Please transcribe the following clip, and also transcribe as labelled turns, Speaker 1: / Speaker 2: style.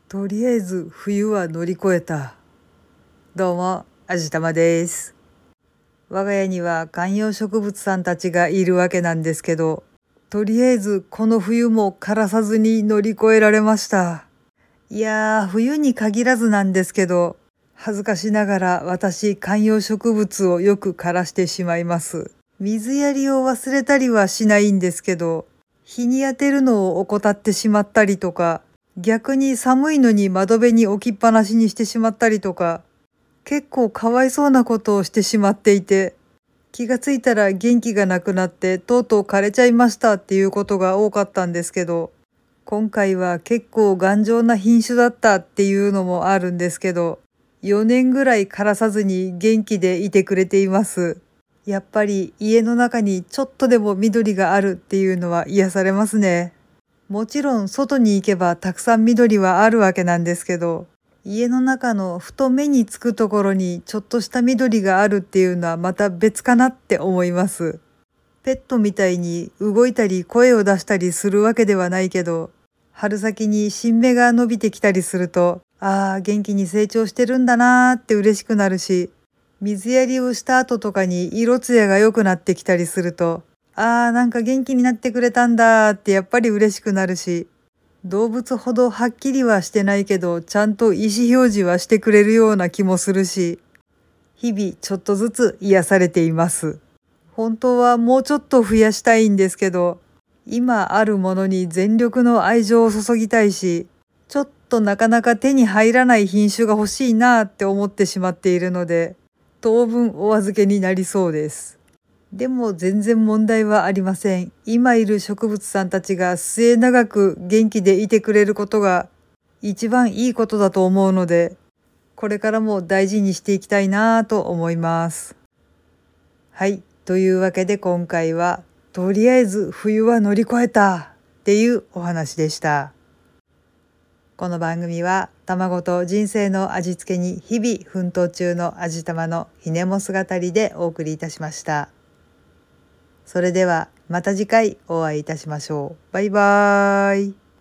Speaker 1: とりあえず冬は乗り越えた。どうも、あじたまです。我が家には観葉植物さんたちがいるわけなんですけど、とりあえずこの冬も枯らさずに乗り越えられました。いやー、冬に限らずなんですけど、恥ずかしながら私観葉植物をよく枯らしてしまいます。水やりを忘れたりはしないんですけど、日に当てるのを怠ってしまったりとか、逆に寒いのに窓辺に置きっぱなしにしてしまったりとか、結構かわいそうなことをしてしまっていて、気がついたら元気がなくなってとうとう枯れちゃいましたっていうことが多かったんですけど、今回は結構頑丈な品種だったっていうのもあるんですけど、4年ぐらい枯らさずに元気でいてくれています。やっぱり家の中にちょっとでも緑があるっていうのは癒されますね。もちろん外に行けばたくさん緑はあるわけなんですけど、家の中のふと目につくところにちょっとした緑があるっていうのはまた別かなって思います。ペットみたいに動いたり声を出したりするわけではないけど、春先に新芽が伸びてきたりすると、ああ、元気に成長してるんだなーって嬉しくなるし、水やりをした後とかに色艶が良くなってきたりすると、なんか元気になってくれたんだってやっぱり嬉しくなるし、動物ほどはっきりはしてないけど、ちゃんと意思表示はしてくれるような気もするし、日々ちょっとずつ癒されています。本当はもうちょっと増やしたいんですけど、今あるものに全力の愛情を注ぎたいし、ちょっとなかなか手に入らない品種が欲しいなって思ってしまっているので、当分お預けになりそうです。でも全然問題はありません。今いる植物さんたちが末永く元気でいてくれることが一番いいことだと思うので、これからも大事にしていきたいなぁと思います。はい。というわけで今回は、とりあえず冬は乗り越えたっていうお話でした。この番組は卵と人生の味付けに日々奮闘中の味玉のひねも姿りでお送りいたしました。それではまた次回お会いいたしましょう。バイバーイ。